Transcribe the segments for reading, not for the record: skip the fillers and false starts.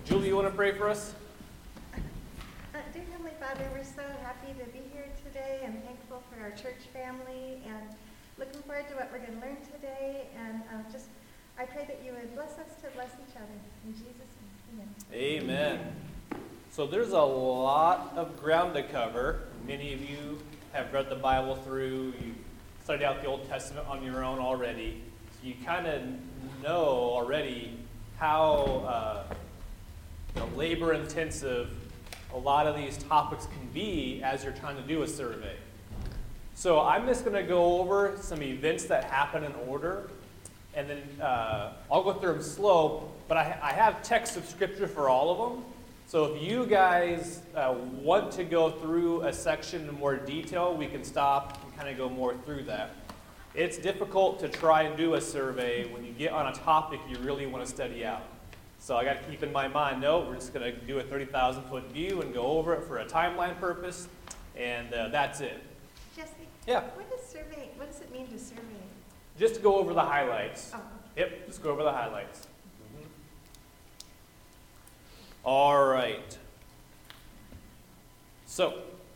Julie, you want to pray for us? Dear Heavenly Father, we're so happy to be here today and thankful for our church family and looking forward to what we're going to learn today. And I pray that you would bless us to bless each other. In Jesus' name, amen. Amen. So there's a lot of ground to cover. Many of you have read the Bible through. You've studied out the Old Testament on your own already. So you kind of know already how labor-intensive a lot of these topics can be as you're trying to do a survey. So I'm just going to go over some events that happen in order, and then I'll go through them slow, but I have text of scripture for all of them. So if you guys want to go through a section in more detail, we can stop and kind of go more through that. It's difficult to try and do a survey when you get on a topic you really want to study out. So I got to keep in my mind, no, we're just going to do a 30,000-foot view and go over it for a timeline purpose, and that's it. Jesse, Yeah. What does it mean to survey? Just to go over the highlights. Oh. Yep, just go over the highlights. All right. So,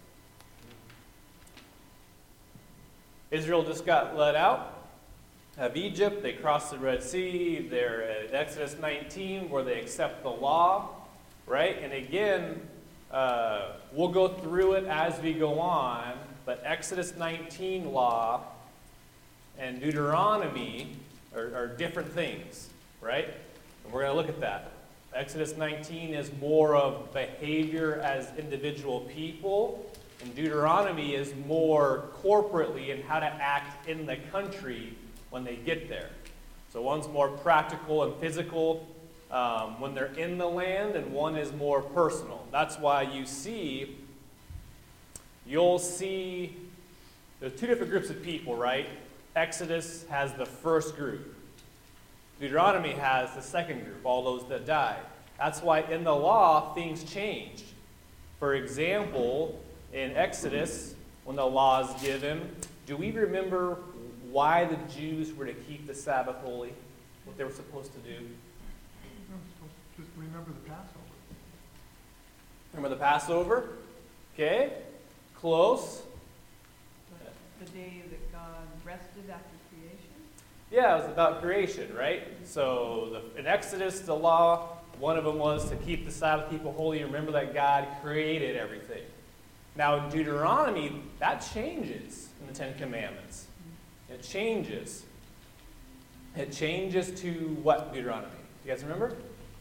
Israel just got let out of Egypt. They crossed the Red Sea. They're at Exodus 19 where they accept the law, right? And again, we'll go through it as we go on, but Exodus 19 law and Deuteronomy are different things, right? And we're going to look at that. Exodus 19 is more of behavior as individual people, and Deuteronomy is more corporately in how to act in the country when they get there. So one's more practical and physical when they're in the land, and one is more personal. That's why you'll see, there's two different groups of people, right? Exodus has the first group. Deuteronomy has the second group, all those that died. That's why in the law, things changed. For example, in Exodus, when the law is given, do we remember why the Jews were to keep the Sabbath holy? What they were supposed to do? Just remember the Passover. Remember the Passover? Okay, close. The day that God rested after creation? Yeah, it was about creation, right? So in Exodus, the law, one of them was to keep the Sabbath, keep it holy. Remember that God created everything. Now in Deuteronomy, that changes in the Ten Commandments. It changes. It changes to what Deuteronomy? You guys remember?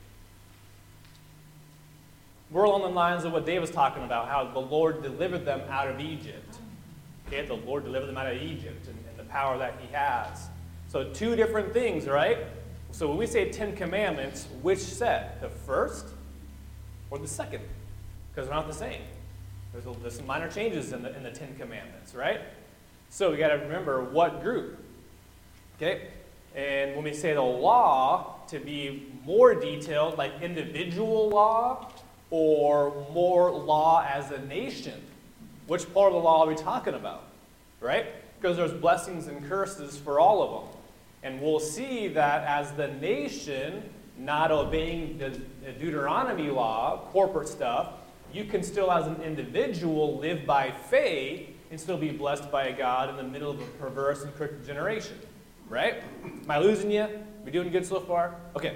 We're along the lines of what Dave was talking about, how the Lord delivered them out of Egypt. Okay, the Lord delivered them out of Egypt and the power that he has. So two different things, right? So when we say 10 Commandments, which set? The first or the second? Because they're not the same. There's some minor changes in the 10 Commandments, right? So we got to remember what group. Okay? And when we say the law, to be more detailed, like individual law or more law as a nation, which part of the law are we talking about? Right? Because there's blessings and curses for all of them. And we'll see that as the nation not obeying the Deuteronomy law, corporate stuff, you can still as an individual live by faith and still be blessed by God in the middle of a perverse and crooked generation. Right? Am I losing you? We doing good so far? Okay.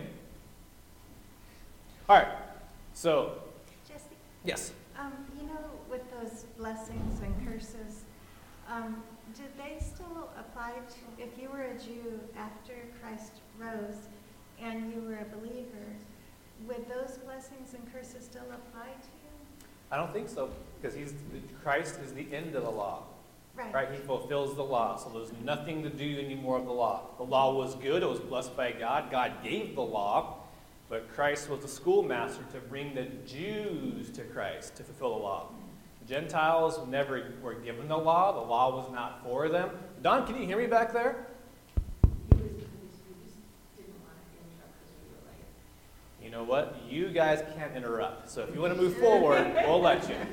All right. So, Jesse? yes. With those blessings and curses, did they still apply to, if you were a Jew after Christ rose and you were a believer, would those blessings and curses still apply to you? I don't think so, because Christ is the end of the law. Right. He fulfills the law, so there's nothing to do anymore of the law. The law was good, it was blessed by God. God gave the law, but Christ was the schoolmaster to bring the Jews to Christ to fulfill the law. Gentiles never were given the law was not for them. Don, can you hear me back there? We just didn't want to interrupt because we were late. You know what? You guys can't interrupt. So if you want to move forward, we'll let you.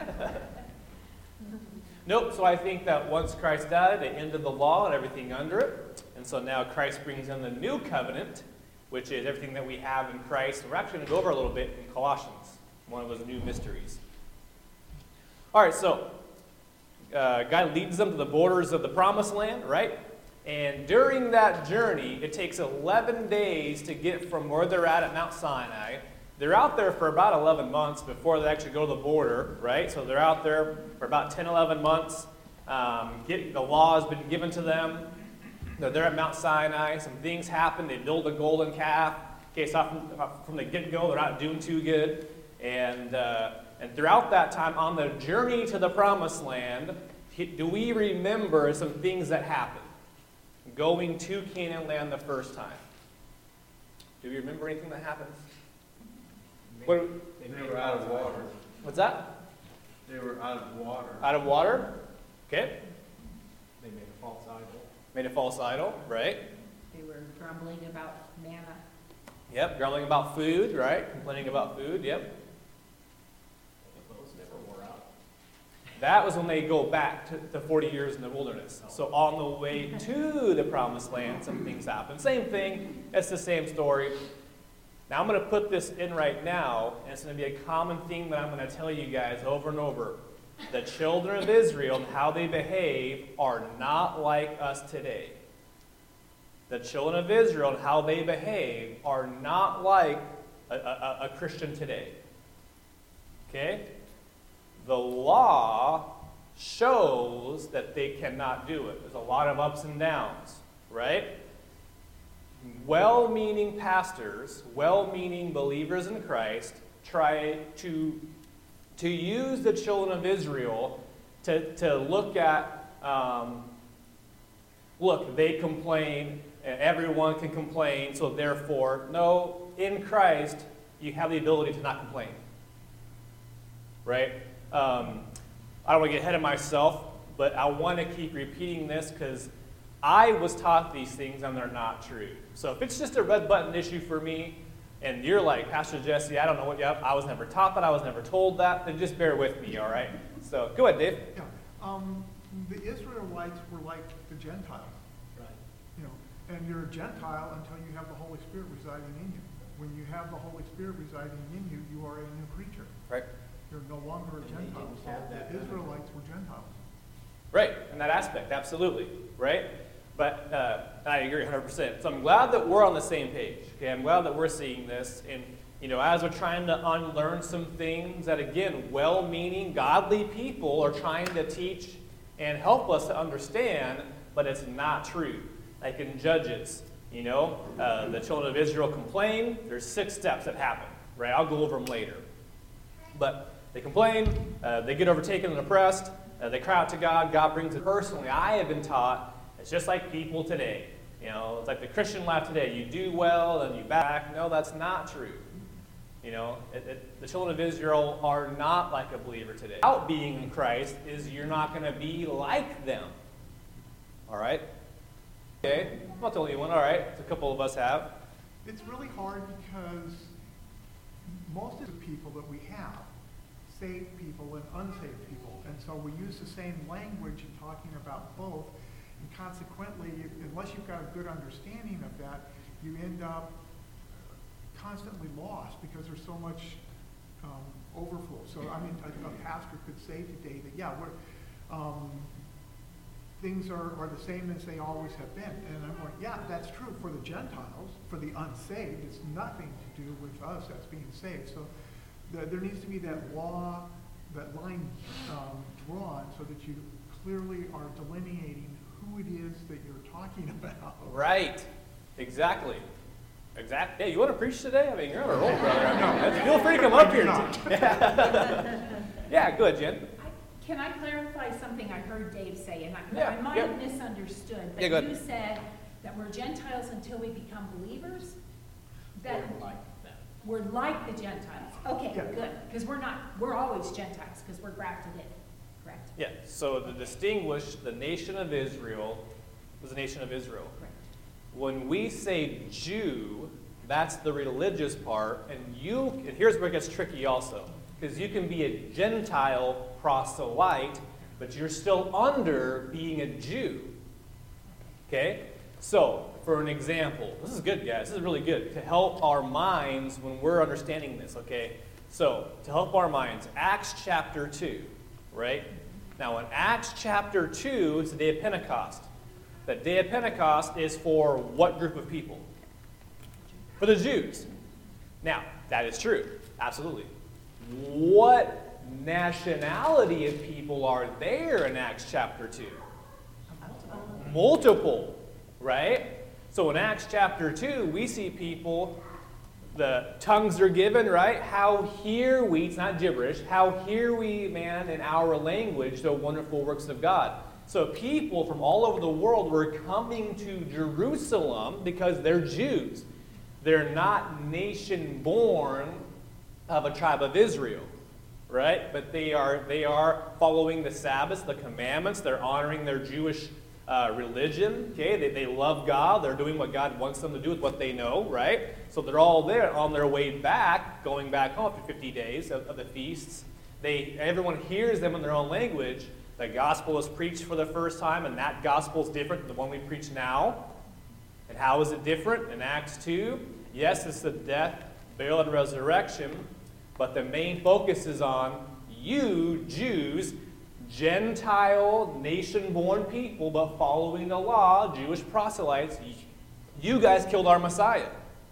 Nope, so I think that once Christ died, they ended the law and everything under it. And so now Christ brings in the new covenant, which is everything that we have in Christ. We're actually going to go over a little bit in Colossians, one of those new mysteries. All right, so God leads them to the borders of the promised land, right? And during that journey, it takes 11 days to get from where they're at Mount Sinai. They're out there for about 11 months before they actually go to the border, right? So they're out there for about 10, 11 months. The law has been given to them. They're there at Mount Sinai. Some things happen. They build a golden calf. Okay, so from the get-go, they're not doing too good. And throughout that time, on the journey to the promised land, do we remember some things that happened? Going to Canaan land the first time. Do we remember anything that happened? They were out of water. What's that? They were out of water. Out of water? Okay. They made a false idol. Made a false idol, right? They were grumbling about manna. Yep, grumbling about food, right? Complaining about food, yep. The clothes never wore out. That was when they go back to 40 years in the wilderness. So on the way to the promised land, some things happen. Same thing, it's the same story. Now I'm going to put this in right now, and it's going to be a common theme that I'm going to tell you guys over and over. The children of Israel and how they behave are not like us today. The children of Israel and how they behave are not like a Christian today. Okay? The law shows that they cannot do it. There's a lot of ups and downs, right? Well-meaning pastors, well-meaning believers in Christ try to use the children of Israel to look at, look, they complain, and everyone can complain, so therefore, no, in Christ, you have the ability to not complain. Right? I don't want to get ahead of myself, but I want to keep repeating this because I was taught these things and they're not true. So if it's just a red button issue for me, and you're like, Pastor Jesse, I don't know what you have, I was never taught that, I was never told that, then just bear with me, all right? So go ahead, Dave. Yeah, the Israelites were like the Gentiles. Right. You know, and you're a Gentile until you have the Holy Spirit residing in you. When you have the Holy Spirit residing in you, you are a new creature. Right. You're no longer a And they Gentile. didn't So have that the Israelites were Gentiles. Right, in that aspect, absolutely, right? But I agree 100%. So I'm glad that we're on the same page. Okay, I'm glad that we're seeing this. And, you know, as we're trying to unlearn some things that, again, well-meaning, godly people are trying to teach and help us to understand, but it's not true. Like in Judges, you know, the children of Israel complain. There's 6 steps that happen, right? I'll go over them later. But they complain, they get overtaken and oppressed, they cry out to God, God brings it. Personally, I have been taught it's just like people today. You know, it's like the Christian life today. You do well and you back. No, that's not true. You know, the children of Israel are not like a believer today. Without being in Christ is you're not going to be like them. All right? Okay, I'm not the only one. All right, a couple of us have. It's really hard because most of the people that we have, saved people and unsaved people, and so we use the same language in talking about both. And consequently, unless you've got a good understanding of that, you end up constantly lost because there's so much overflow. So, I mean, a pastor could say today that, yeah, things are the same as they always have been. And I'm like, yeah, that's true for the Gentiles. For the unsaved, it's nothing to do with us as being saved. So there needs to be that law, that line drawn so that you clearly are delineating who it is that you're talking about. Right. Exactly. Yeah, you want to preach today? I mean, you're on a roll, brother. Feel free to come up here. Yeah, good, Jen. Can I clarify something I heard Dave say? And Yeah, I might have misunderstood, but Yeah, go ahead. you said that we're Gentiles until we become believers? That we're like the Gentiles. Okay, Yeah. good. Because we're always Gentiles because we're grafted in. Correct? Yeah, so to distinguish the nation of Israel was the nation of Israel. Correct. When we say Jew, that's the religious part, and here's where it gets tricky also, because you can be a Gentile proselyte, but you're still under being a Jew. Okay? So, for an example, this is good, guys. This is really good to help our minds when we're understanding this, okay? So, to help our minds, Acts chapter 2, right? Now, in Acts chapter 2, it's the day of Pentecost. The day of Pentecost is for what group of people? For the Jews. Now, that is true. Absolutely. What nationality of people are there in Acts chapter 2? Multiple, right? So in Acts chapter 2, we see people, the tongues are given, right? How hear we, it's not gibberish, how hear we, man, in our language, the wonderful works of God. So people from all over the world were coming to Jerusalem because they're Jews. They're not nation born of a tribe of Israel, right? But they are following the Sabbath, the commandments. They're honoring their Jewish religion. Okay, they love God. They're doing what God wants them to do with what they know, right? So they're all there on their way back, going back home after 50 days of the feasts. Everyone hears them in their own language. The gospel is preached for the first time, and that gospel is different than the one we preach now. And how is it different? In Acts 2, yes, it's the death, burial, and resurrection, but the main focus is on you, Jews, Gentile, nation-born people, but following the law, Jewish proselytes. You guys killed our Messiah.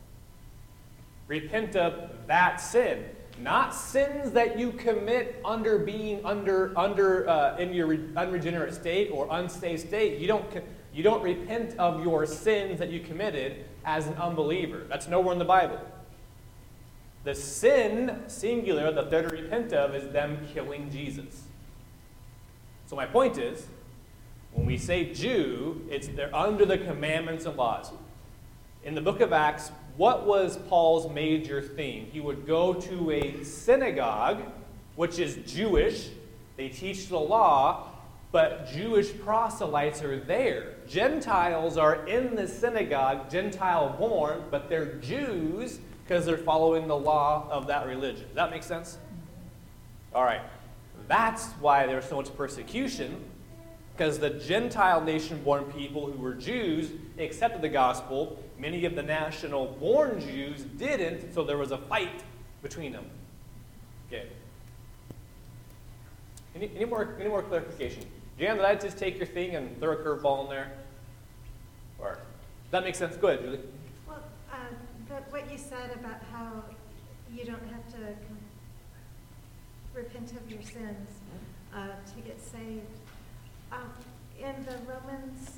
Repent of that sin. Not sins that you commit under being in your unregenerate state or unsaved state. You don't repent of your sins that you committed as an unbeliever. That's nowhere in the Bible. The sin, singular, that they're to repent of is them killing Jesus. So my point is, when we say Jew, they're under the commandments and laws. In the book of Acts, what was Paul's major theme? He would go to a synagogue, which is Jewish. They teach the law, but Jewish proselytes are there. Gentiles are in the synagogue, Gentile-born, but they're Jews because they're following the law of that religion. Does that make sense? All right. That's why there's so much persecution, because the Gentile nation-born people who were Jews accepted the gospel. Many of the national-born Jews didn't, so there was a fight between them. Okay. Any more clarification? Jan, did I just take your thing and throw a curveball in there? Or does that make sense? Go ahead, Julie. Well, what you said about how you don't have to repent of your sins to get saved. In the Romans,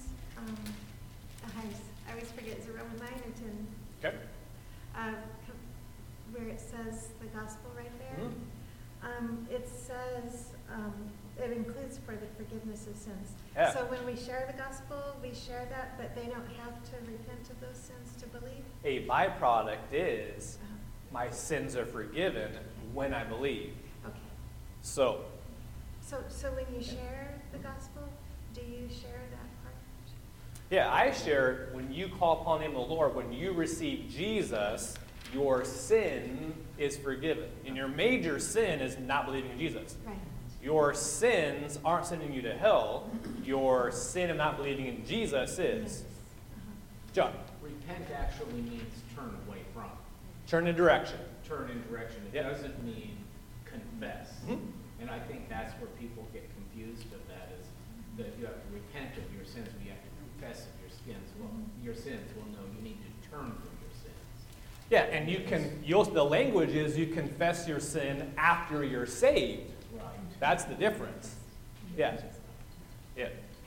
I always forget, is it Romans 9 or 10? Okay. Where it says the gospel right there. It says it includes for the forgiveness of sins. Yeah. So when we share the gospel, we share that, but they don't have to repent of those sins to believe? A byproduct is my sins are forgiven when I believe. Okay. So when you share the gospel, do you share that part? yeah, I share when you call upon the name of the Lord, when you receive Jesus, your sin is forgiven. And your major sin is not believing in Jesus. Right. Your sins aren't sending you to hell. Your sin of not believing in Jesus is. John. Repent actually means turn away from. Turn in direction. Turn in direction. It Yep. doesn't mean confess. And I think that's where people get confused with that, is that you have to repent of your sins, but you have to confess of your sins. Well, your sins. Well, no, you need to turn from your sins. Yeah, and the language is you confess your sin after you're saved. Right. That's the difference. Yeah. Yeah.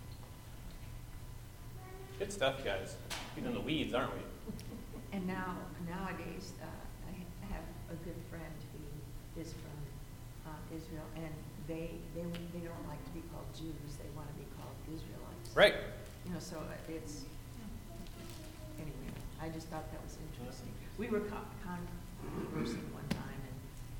Good stuff, guys. Getting in the weeds, aren't we? And nowadays, I have a good friend who is from Israel, and they don't like to be called Jews. They want to be called Israelites. Right. You know, so it's, anyway, I just thought that was interesting. We were conversing one time, and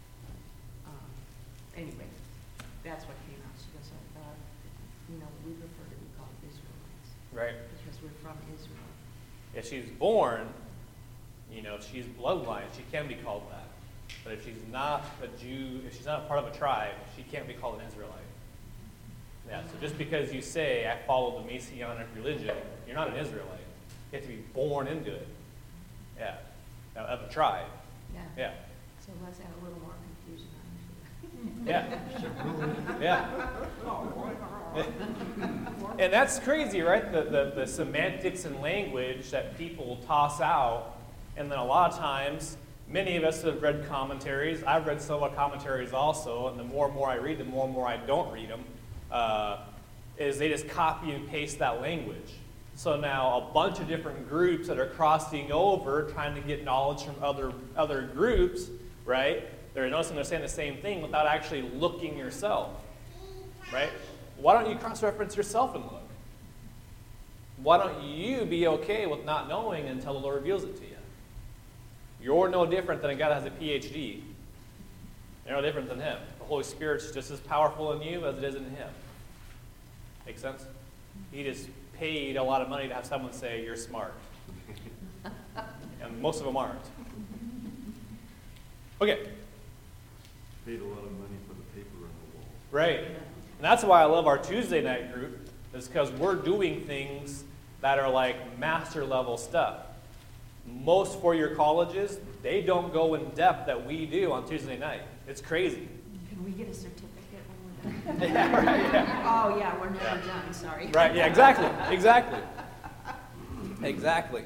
anyway, that's what came out. She goes, we prefer to be called Israelites. Right. Because we're from Israel. If she's born, if she's bloodline, she can be called that. But if she's not a Jew, if she's not part of a tribe, she can't be called an Israelite. Yeah, so just because you say, I follow the Messianic religion, you're not an Israelite. You have to be born into it. Yeah. Of a tribe. Yeah. Yeah. So let's add a little more confusion on it. Yeah. Yeah. And that's crazy, right? The semantics and language that people toss out. And then a lot of times, many of us have read commentaries. I've read some of the commentaries also. And the more and more I read, the more and more I don't read them. Is they just copy and paste that language. So now a bunch of different groups that are crossing over, trying to get knowledge from other groups, right? They're noticing they're saying the same thing without actually looking yourself, right? Why don't you cross-reference yourself and look? Why don't you be okay with not knowing until the Lord reveals it to you? You're no different than a guy that has a PhD. You're no different than him. The Holy Spirit's just as powerful in you as it is in him. Make sense? He just paid a lot of money to have someone say, you're smart. And most of them aren't. Okay. Paid a lot of money for the paper on the wall. Right. And that's why I love our Tuesday night group, is because we're doing things that are like master level stuff. Most four-year colleges, they don't go in depth that we do on Tuesday night. It's crazy. Can we get a certificate when we're done? Yeah, right, yeah. Oh, yeah, we're never done, sorry. Right, yeah, exactly, exactly. Exactly.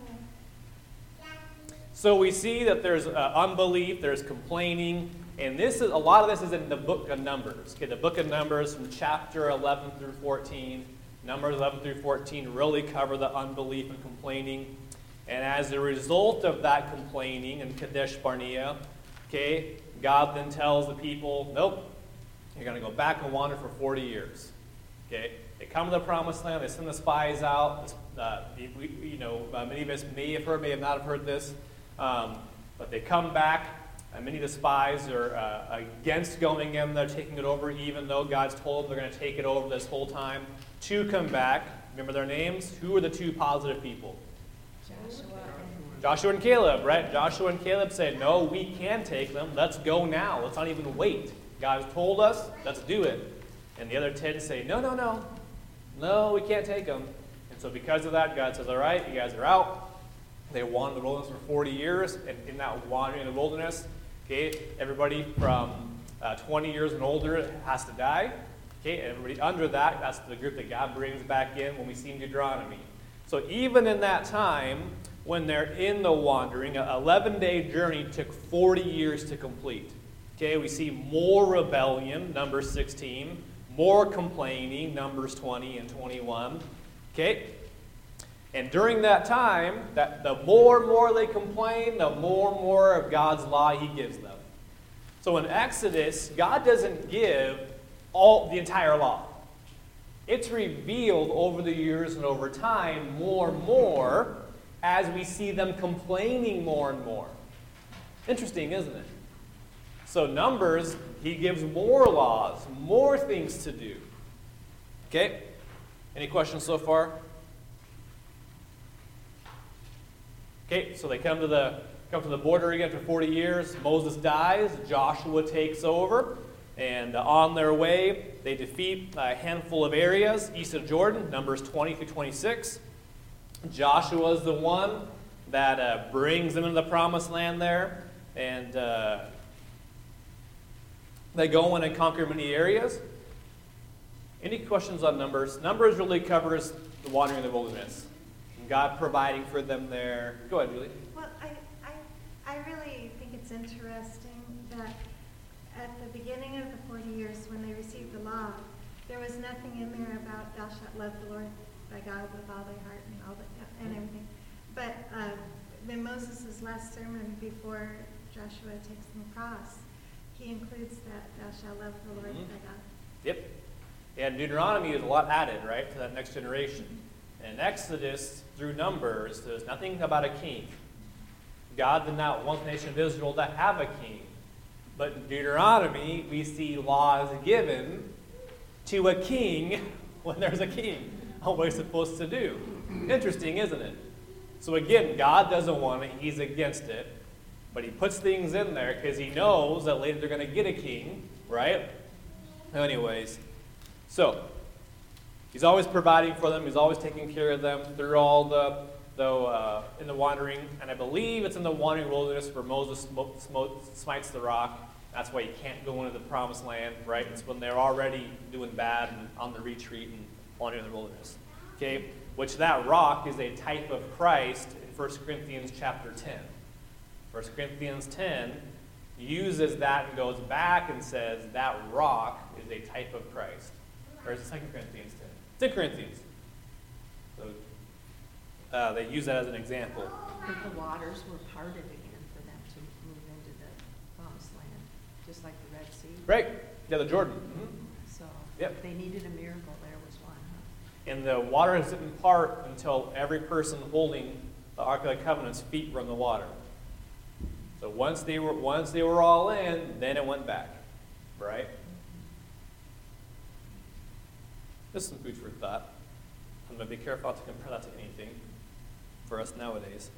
So we see that there's unbelief, there's complaining, and this is a lot of this is in the book of Numbers. Okay, the book of Numbers from chapter 11 through 14. Numbers 11 through 14 really cover the unbelief and complaining. And as a result of that complaining in Kadesh Barnea, okay, God then tells the people, nope, you're going to go back and wander for 40 years. Okay, they come to the promised land, they send the spies out. Many of us may have heard, may have not have heard this, but they come back, and many of the spies are against going in there, taking it over, even though God's told them they're going to take it over this whole time. Two come back. Remember their names? Who are the two positive people? Joshua and Caleb, right? Joshua and Caleb say, no, we can take them. Let's go now. Let's not even wait. God has told us. Let's do it. And the other 10 say, no. No, we can't take them. And so because of that, God says, all right, you guys are out. They wandered the wilderness for 40 years. And in that wandering in the wilderness, okay, everybody from 20 years and older has to die. Okay, and everybody under that, that's the group that God brings back in when we see in Deuteronomy. So even in that time, when they're in the wandering, an 11-day journey took 40 years to complete. Okay, we see more rebellion, Numbers 16, more complaining, Numbers 20 and 21. Okay, and during that time, the more and more they complain, the more and more of God's law he gives them. So in Exodus, God doesn't give the entire law. It's revealed over the years and over time more and more as we see them complaining more and more. Interesting, isn't it? So Numbers, he gives more laws, more things to do. Okay? Any questions so far? Okay, so they come to the border again for 40 years. Moses dies. Joshua takes over. And on their way, they defeat a handful of areas east of Jordan, Numbers 20 through 26. Joshua is the one that brings them into the promised land there. And they go in and conquer many areas. Any questions on Numbers? Numbers really covers the wandering in the wilderness. And God providing for them there. Go ahead, Julie. Well, I really think it's interesting that at the beginning of the 40 years when they received the law, there was nothing in there about thou shalt love the Lord thy God with all thy heart and everything. But in Moses' last sermon before Joshua takes them across, he includes that thou shalt love the Lord thy God. Yep. And Deuteronomy is a lot added, right, to that next generation. And Exodus, through Numbers, there's nothing about a king. God did not want the nation of Israel to have a king. But in Deuteronomy, we see laws given to a king when there's a king on what he's supposed to do. Interesting, isn't it? So again, God doesn't want it. He's against it. But he puts things in there because he knows that later they're going to get a king, right? Anyways, so he's always providing for them. He's always taking care of them through all the though, in the wandering, and I believe it's in the wandering wilderness where Moses smites the rock. That's why you can't go into the promised land, right? It's when they're already doing bad and on the retreat and wandering in the wilderness. Okay? Which that rock is a type of Christ in 1 Corinthians chapter 10. 1 Corinthians 10 uses that and goes back and says that rock is a type of Christ. Or is it 2 Corinthians 10? It's in Corinthians. So they use that as an example. But the waters were parted again for them to move into the promised land, just like the Red Sea. Right. Yeah, the Jordan. Mm-hmm. So Yep. if they needed a miracle, there was one, huh? And the water didn't part until every person holding the Ark of the Covenant's feet were in the water. So once they were all in, then it went back. Right? Just some food for thought. I'm going to be careful not to compare that to anything for us nowadays.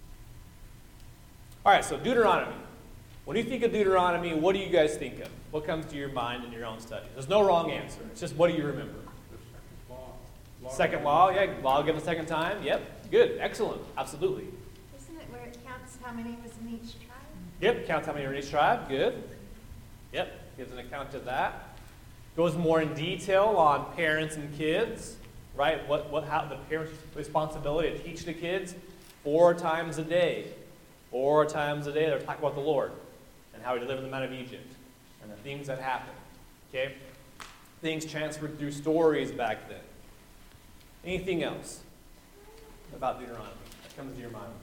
All right, so Deuteronomy. When you think of Deuteronomy, what do you guys think of? What comes to your mind in your own study? There's no wrong answer. It's just what do you remember? Second law, yeah, law given the second time. Yep, good, excellent, absolutely. Isn't it where it counts how many was in each tribe? Yep, counts how many are in each tribe, good. Yep, gives an account of that. Goes more in detail on parents and kids, right? How the parents' responsibility to teach the kids 4 times a day. 4 times a day, they're talking about the Lord and how He delivered them out of Egypt and the things that happened. Okay, things transferred through stories back then. Anything else about Deuteronomy that comes to your mind?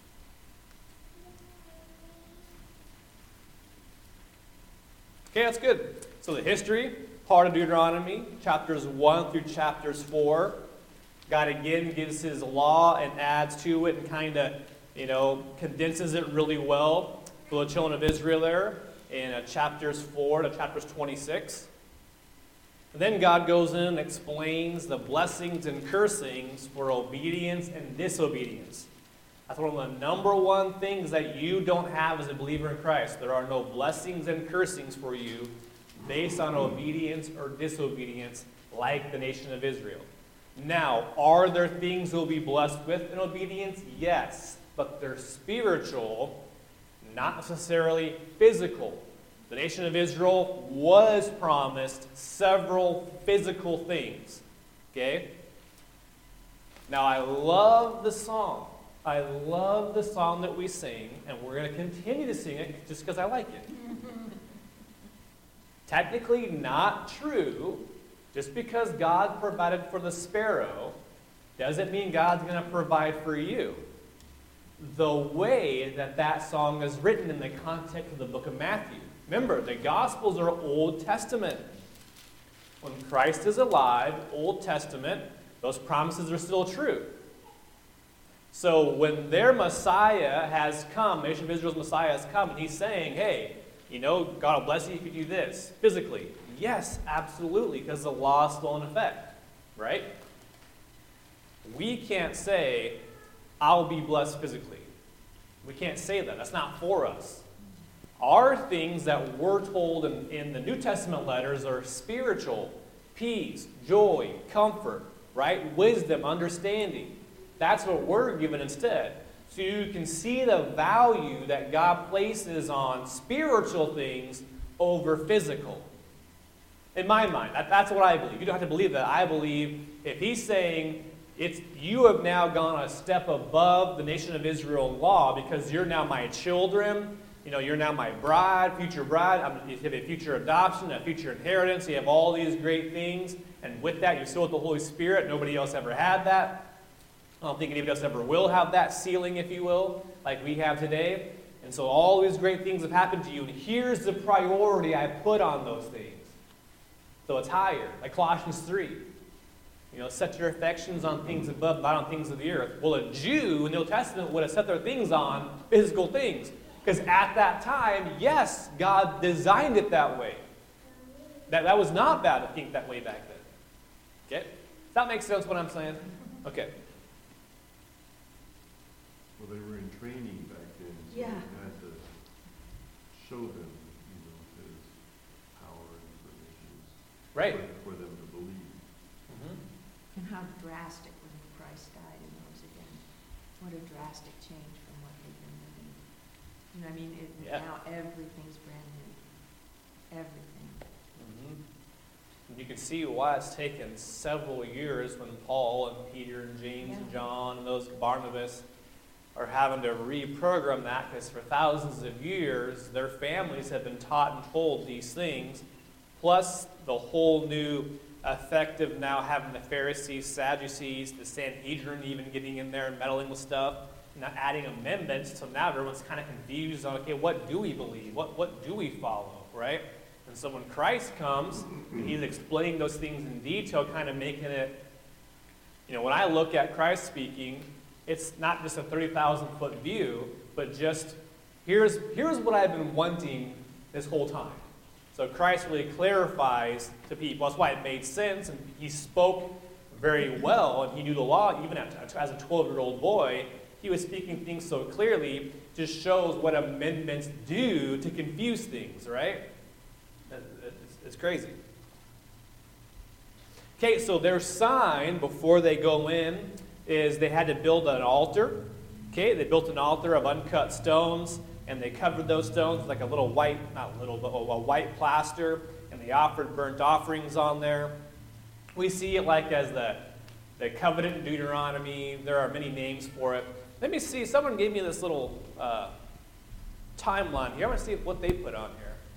Okay, that's good. So the history, part of Deuteronomy, chapters 1 through chapters 4. God again gives His law and adds to it and kind of, condenses it really well for the children of Israel there in chapters 4 to chapters 26. And then God goes in and explains the blessings and cursings for obedience and disobedience. That's one of the number one things that you don't have as a believer in Christ. There are no blessings and cursings for you based on obedience or disobedience like the nation of Israel. Now, are there things we'll be blessed with in obedience? Yes, but they're spiritual, not necessarily physical. The nation of Israel was promised several physical things. Okay? Now, I love the song. I love the song that we sing, and we're going to continue to sing it just because I like it. Technically not true. Just because God provided for the sparrow doesn't mean God's going to provide for you. The way that song is written in the context of the book of Matthew. Remember, the Gospels are Old Testament. When Christ is alive, Old Testament, those promises are still true. So when their Messiah has come, the nation of Israel's Messiah has come, and He's saying, hey, God will bless you if you do this physically. Yes, absolutely, because the law is still in effect, right? We can't say, I'll be blessed physically. We can't say that. That's not for us. Our things that we're told in the New Testament letters are spiritual. Peace, joy, comfort, right? Wisdom, understanding. That's what we're given instead. So you can see the value that God places on spiritual things over physical. In my mind, that's what I believe. You don't have to believe that. I believe if He's saying, you have now gone a step above the nation of Israel law because you're now my children, you're now my bride, future bride, you have a future adoption, a future inheritance, you have all these great things, and with that you're still with the Holy Spirit. Nobody else ever had that. I don't think anybody else ever will have that sealing, if you will, like we have today. And so all these great things have happened to you, and here's the priority I put on those things. So it's higher, like Colossians 3. Set your affections on things above, not on things of the earth. Well, a Jew in the Old Testament would have set their things on physical things. Because at that time, yes, God designed it that way. That was not bad to think that way back then. Okay? Does that make sense what I'm saying? Okay. Well, they were in training back then, so Yeah. you had to show them, His power and provisions. Right. For them to believe. Mm-hmm. And how drastic when Christ died and rose again. drastic change from what they've been living. You know, I mean, Yeah. now everything's brand new. Everything. And you can see why it's taken several years when Paul and Peter and James and John and those Barnabas are having to reprogram that, because for thousands of years their families have been taught and told these things, plus the whole new effect of now having the Pharisees, Sadducees, the Sanhedrin even getting in there and meddling with stuff, and adding amendments, so now everyone's kind of confused on, okay, what do we believe? What do we follow, right? And so when Christ comes, he's explaining those things in detail, kind of making it, when I look at Christ speaking, it's not just a 30,000-foot view, but just, here's what I've been wanting this whole time. So Christ really clarifies to people. That's why it made sense, and he spoke very well, and he knew the law, even as a 12-year-old boy. He was speaking things so clearly, just shows what amendments do to confuse things, right? It's crazy. Okay, so their sign before they go in is they had to build an altar. Okay, they built an altar of uncut stones, and they covered those stones with like a little white, not little, but a white plaster, and they offered burnt offerings on there. We see it like as the covenant in Deuteronomy. There are many names for it. Let me see, someone gave me this little timeline here. I want to see what they put on here.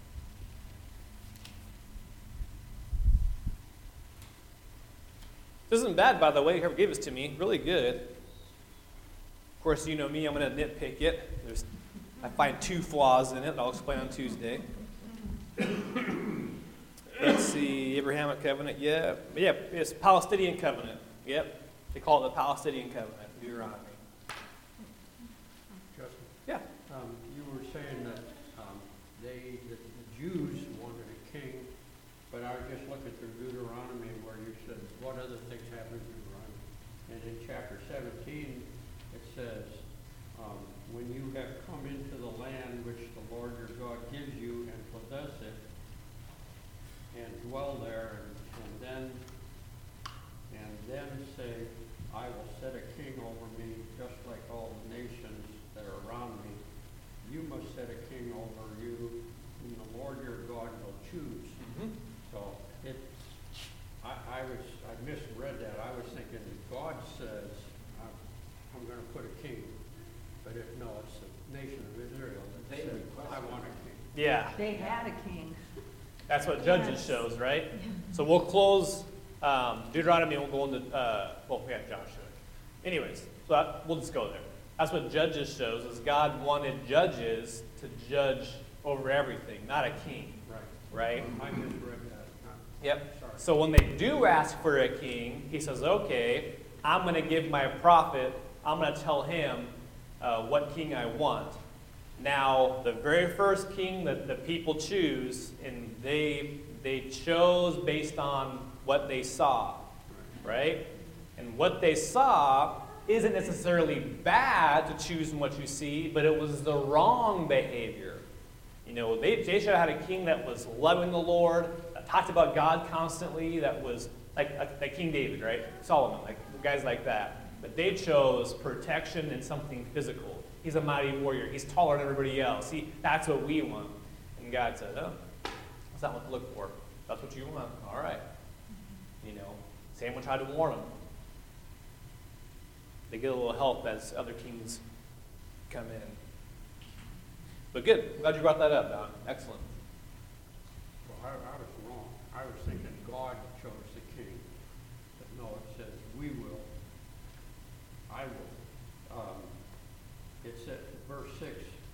This isn't bad, by the way. Whoever gave this to me, really good. Of course, you know me, I'm going to nitpick it. I find 2 flaws in it, and I'll explain on Tuesday. Let's see, Abrahamic covenant, yeah, it's Palestinian covenant. Yep, they call it the Palestinian covenant, Deuteronomy. Justin? Yeah. You were saying that the Jews wanted a king, but I was just looking through Deuteronomy where you said, what other things happen in Deuteronomy? And in chapter 17, it says, when you have come into the land which the Lord your God gives you and possess it, and dwell there, and then say, I will set a king over me, just like all the nations that are around me. You must set a king over you, whom the Lord your God will choose. Mm-hmm. So I misread that. I was thinking God says, I'm going to put a king. But no, it's the nation of Israel that said, I want a king. Yeah. They had a king. That's what Judges shows, right? So we'll close Deuteronomy and we'll go into, Joshua. Anyways, so we'll just go there. That's what Judges shows, is God wanted judges to judge over everything, not a king. Right? I misread that. Yep. Sorry. So when they do ask for a king, he says, okay, I'm going to give my prophet, I'm going to tell him what king I want. Now, the very first king that the people choose, and they chose based on what they saw, right? And what they saw isn't necessarily bad to choose from what you see, but it was the wrong behavior. They should have had a king that was loving the Lord, that talked about God constantly, that was like King David, right? Solomon, like guys like that. But they chose protection and something physical. He's a mighty warrior. He's taller than everybody else. That's what we want. And God said, oh, that's not what to look for. That's what you want. All right. Samuel tried to warn them. They get a little help as other kings come in. But good. I'm glad you brought that up, Don. Excellent. Well, I was wrong. I was thinking God chose the king. But no, it says we will. I will. It said, verse 6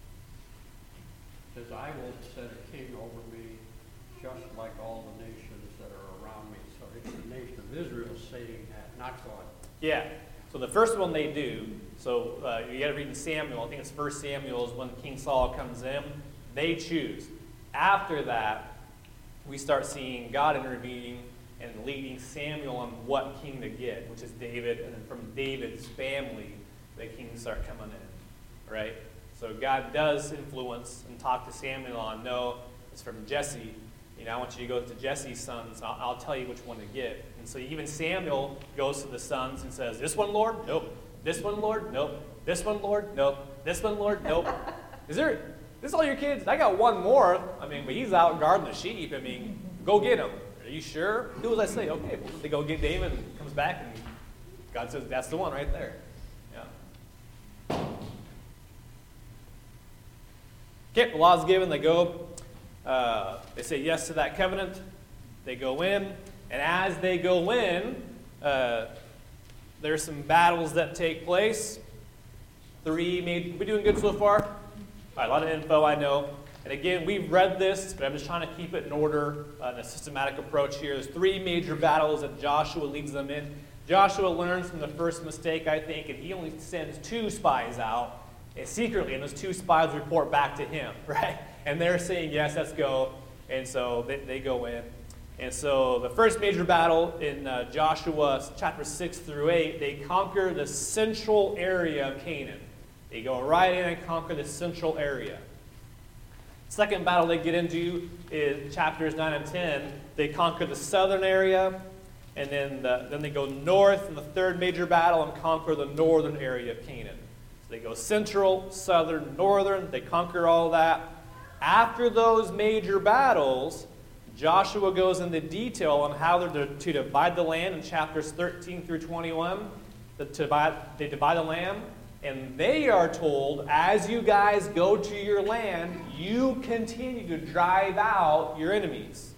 says, I will set a king over me just like all the nations that are around me. So it's the nation of Israel saying that, not God. Yeah. So the first one they do, so you got to read in Samuel, I think it's 1 Samuel is when King Saul comes in. They choose. After that, we start seeing God intervening and leading Samuel on what king to get, which is David, and then from David's family, the kings start coming in, right? So God does influence and talk to Samuel on, no, it's from Jesse. I want you to go to Jesse's sons. I'll tell you which one to get. And so even Samuel goes to the sons and says, this one, Lord? Nope. This one, Lord? Nope. This one, Lord? Nope. This one, Lord? Nope. This is all your kids? I got one more. I mean, but he's out guarding the sheep. I mean, go get him. Are you sure? Do as I say. Okay. Well, they go get David and comes back and God says, that's the one right there. Yeah. Okay, the law's given. They go. They say yes to that covenant. They go in. And as they go in, there's some battles that take place. We doing good so far? All right, a lot of info, I know. And again, we've read this, but I'm just trying to keep it in order in a systematic approach here. There's 3 major battles that Joshua leads them in. Joshua learns from the first mistake, I think, and he only sends 2 spies out secretly, and those 2 spies report back to him, right? And they're saying, yes, let's go. And so they go in. And so the first major battle in Joshua chapter 6 through 8, they conquer the central area of Canaan. They go right in and conquer the central area. Second battle they get into is chapters 9 and 10. They conquer the southern area, and then they go north in the third major battle and conquer the northern area of Canaan. So they go central, southern, northern. They conquer all that. After those major battles, Joshua goes into detail on how they're to divide the land in chapters 13 through 21. They divide the land. And they are told, as you guys go to your land, you continue to drive out your enemies.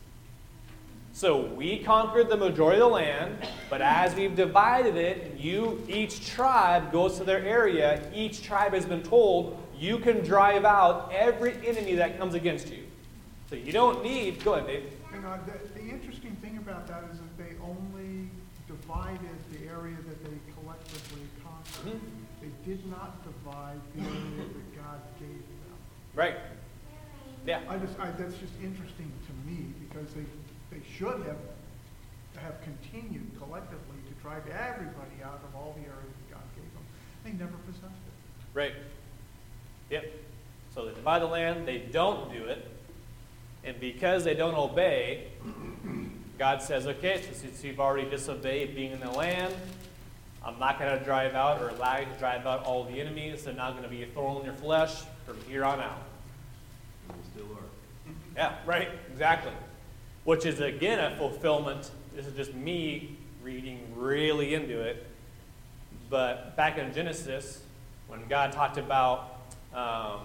So we conquered the majority of the land, but as we've divided it, each tribe goes to their area. Each tribe has been told, you can drive out every enemy that comes against you. So you don't need, go ahead, Dave. The interesting thing about that is that they only divided the area that they collectively conquered. Mm-hmm. They did not divide the area that God gave them. Right. Yeah. That's just interesting to me because they should have continued collectively to drive everybody out of all the areas that God gave them. They never possessed it. Right. Yep. So they divide the land, they don't do it, and because they don't obey, God says, okay, so since you've already disobeyed being in the land, I'm not going to drive out or allow you to drive out all the enemies. They're not going to be a thorn in your flesh from here on out. And they still are. Yeah, right, exactly. Which is, again, a fulfillment. This is just me reading really into it. But back in Genesis, when God talked about, what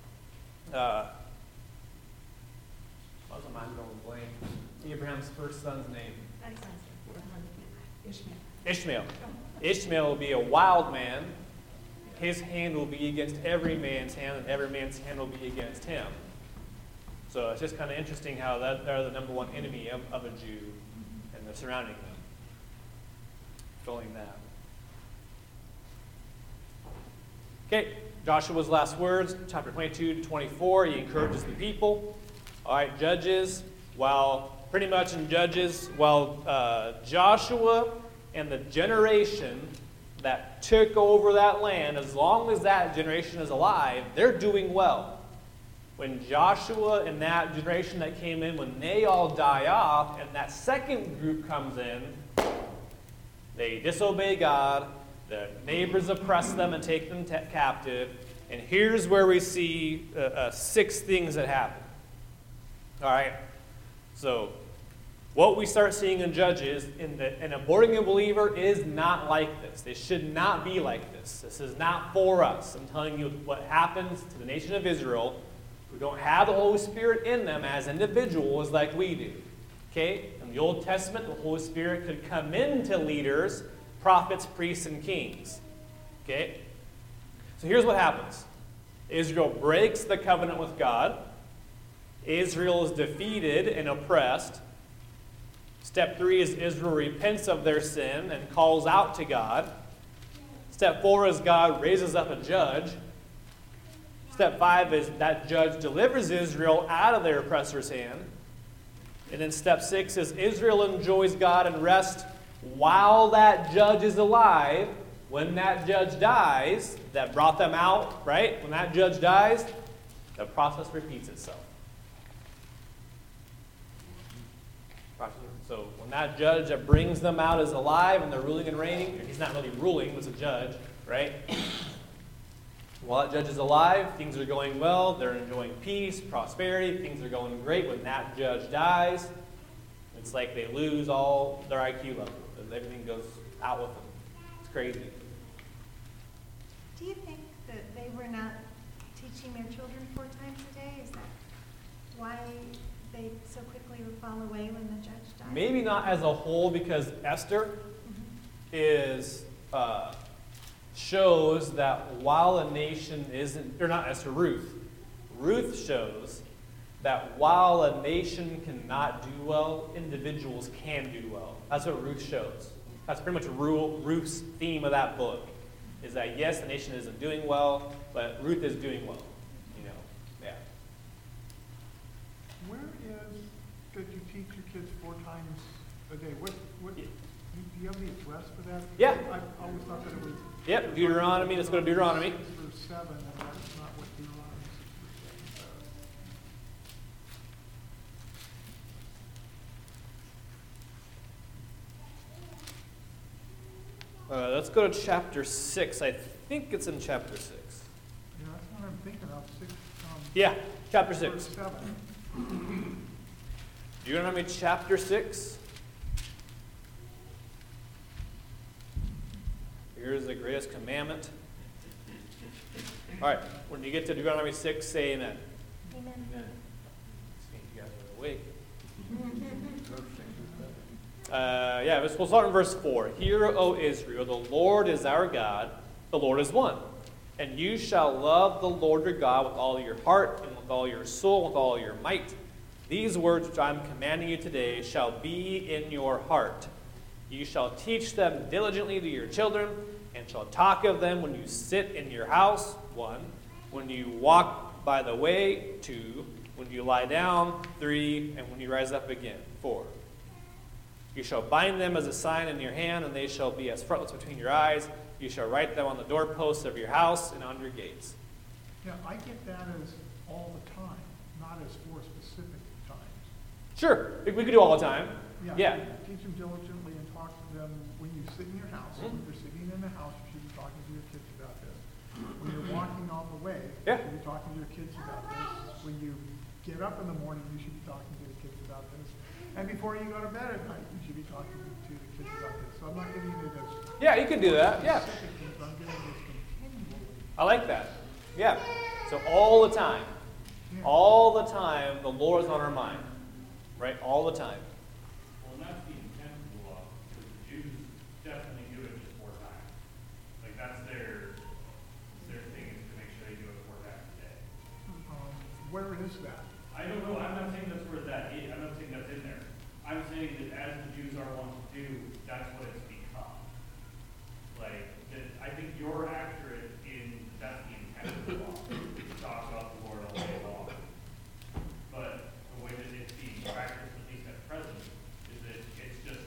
was my mind going blank? Abraham's first son's name. Ishmael. Ishmael will be a wild man. His hand will be against every man's hand, and every man's hand will be against him. So it's just kind of interesting how they're the number one enemy of a Jew, and they're surrounding them, filling that. Okay, Joshua's last words, chapter 22 to 24. He encourages the people. All right, Judges. Pretty much in Judges, Joshua and the generation that took over that land, as long as that generation is alive, they're doing well. When Joshua and that generation that came in, when they all die off, and that second group comes in, they disobey God, the neighbors oppress them and take them captive, and here's where we see 6 things that happen. All right? So, what we start seeing in Judges, an aborting believer is not like this. They should not be like this. This is not for us. I'm telling you what happens to the nation of Israel who don't have the Holy Spirit in them as individuals like we do. Okay? In the Old Testament, the Holy Spirit could come into leaders, prophets, priests, and kings. Okay? So here's what happens. Israel breaks the covenant with God. Israel is defeated and oppressed. Step 3 is Israel repents of their sin and calls out to God. Step 4 is God raises up a judge. Step 5 is that judge delivers Israel out of their oppressor's hand. And then step 6 is Israel enjoys God and rest while that judge is alive. When that judge dies, that brought them out, right? When that judge dies, the process repeats itself. So when that judge that brings them out is alive and they're ruling and reigning, he's not really ruling, he's a judge. right? While that judge is alive, things are going well. They're enjoying peace, prosperity. Things are going great. When that judge dies, it's like they lose all their IQ level. Everything goes out with them. It's crazy. Do you think that they were not teaching their children 4 times a day? Is that why they so quickly would fall away when the judge died? Maybe not as a whole, because Esther is shows that while a nation isn't, or not Esther, Ruth shows that while a nation cannot do well, individuals can do well. That's what Ruth shows. That's pretty much Ruth's theme of that book, is that yes, the nation isn't doing well, but Ruth is doing well. You know, yeah. Where is that you teach your kids 4 times a day? What, do you have any address for that? Yeah. I always thought that it was. Yep, Deuteronomy. Let's go to Deuteronomy. 6 verse 7, and that's not what Deuteronomy 6 verse 7 says. Let's go to chapter 6. I think it's in chapter 6. Yeah, that's what I'm thinking of. 6. Yeah, chapter 6. Verse 7. Deuteronomy chapter 6. Here's the greatest commandment. All right, when you get to Deuteronomy 6, say amen. Amen. Amen. See, you guys are awake. We'll start in verse 4. Hear, O Israel, the Lord is our God, the Lord is one. And you shall love the Lord your God with all your heart, and with all your soul, and with all your might. These words which I am commanding you today shall be in your heart. You shall teach them diligently to your children, and shall talk of them when you sit in your house, 1, when you walk by the way, 2, when you lie down, 3, and when you rise up again, 4. You shall bind them as a sign in your hand, and they shall be as frontlets between your eyes. You shall write them on the doorposts of your house and on your gates. Yeah, I get that as all the time, not as 4 specific times. Sure, we could do all the time. Yeah. Teach them diligently and talk to them when you sit in your house. When you're sitting in the house, you should be talking to your kids about this. When you're walking on the way, Yeah. you should be talking to your kids about this. When you get up in the morning, you should be talking to the kids about this. And before you go to bed at night, you should be talking to the kids about this. So I'm not getting into this. Yeah, you can do that. Yeah. Specific things, I'm getting this continually. I like that. Yeah. So all the time. Yeah. All the time, the Lord is on our mind. Right? All the time. Well, and that's the intent of the law, because the Jews definitely do it just 4 times. Like, that's their thing, is to make sure they do it 4 times a day. Where is that? I don't know, I'm not saying that's where that is, I'm not saying that's in there. I'm saying that as the Jews are wont to do, that's what it's become. Like, I think you're accurate in, that's the intent of the law, to talk about the Lord all day long. But the way that it's being practiced, at least at present, is that it's just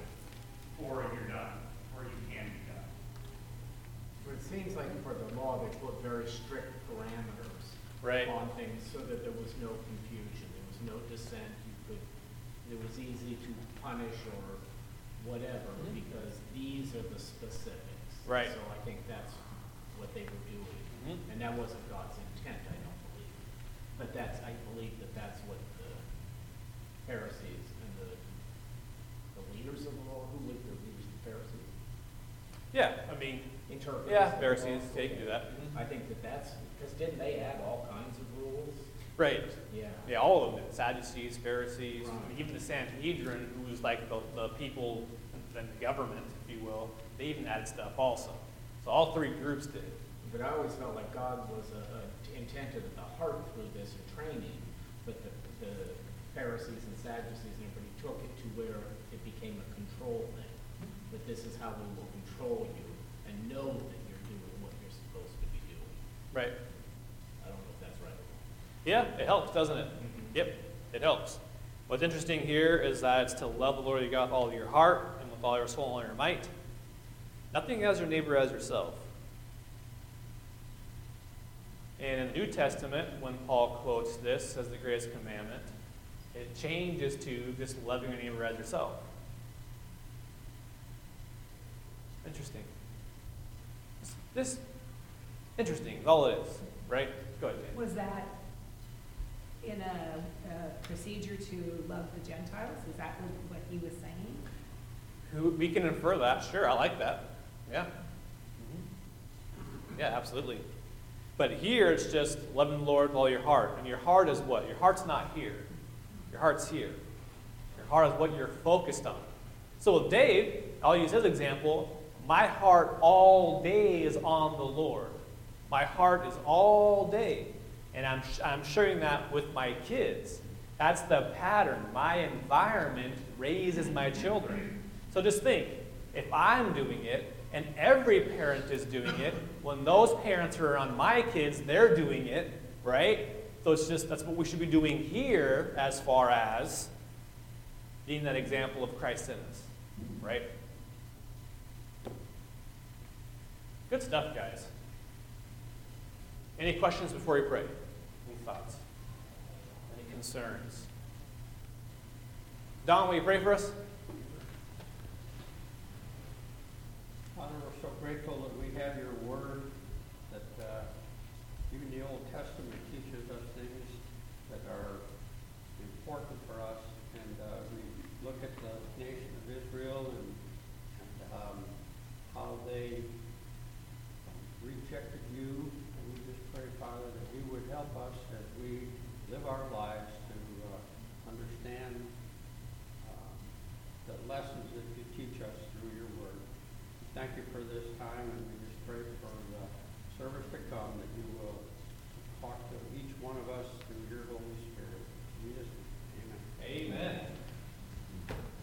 or you're done, or you can be done. But it seems like for the law, they put very strict parameters Right. on things so that there was no confusion, there was no dissent. It was easy to punish or whatever, because these are the specifics. Right. So I think that's what they were doing. Mhm. And that wasn't God's intent, I don't believe. But I believe that that's what the Pharisees and the leaders of the law, who were the leaders of the Pharisees? Yeah, I mean, Interpreters. yeah, of the Pharisees, law. they can do that. I think that's, because didn't they add all kinds of rules? Right. Yeah. Yeah, all of them. Sadducees, Pharisees, Right. even the Sanhedrin, who was like the people and the government, if you will, they even added stuff also. So all 3 groups did. But I always felt like God was intended at the heart through this in training, but the Pharisees and Sadducees and everybody took it to where it became a control thing. But this is how we will control you and know that you're doing what you're supposed to be doing. Right. I don't know if that's right or wrong. Yeah, it helps, doesn't it? Yep, it helps. What's interesting here is that it's to love the Lord your God with all your heart and with all your soul and all your might. Nothing as your neighbor as yourself. And in the New Testament, when Paul quotes this as the greatest commandment, it changes to just loving your neighbor as yourself. Interesting. Just interesting, is all it is, right? Go ahead, Dan. Was that in a procedure to love the Gentiles? Is that what he was saying? We can infer that, sure, I like that. Yeah. Yeah, absolutely. But here it's just loving the Lord with all your heart. And your heart is what? Your heart's not here. Your heart's here. Your heart is what you're focused on. So with Dave, I'll use his example. My heart all day is on the Lord. My heart is all day. And I'm sharing that with my kids. That's the pattern. My environment raises my children. So just think, if I'm doing it, and every parent is doing it, when those parents are around my kids, they're doing it, right? So it's just, that's what we should be doing here as far as being that example of Christ in us, right? Good stuff, guys. Any questions before we pray? Any thoughts? Any concerns? Don, will you pray for us? Father, we're so grateful that we have your word, that even the Old Testament teaches us things that are important for us. And we look at the nation of Israel and how they rejected you. And we just pray, Father, that you would help us as we live our lives to understand the lessons that you teach us through your word. Thank you for this time, and we just pray for the service to come, that you will talk to each one of us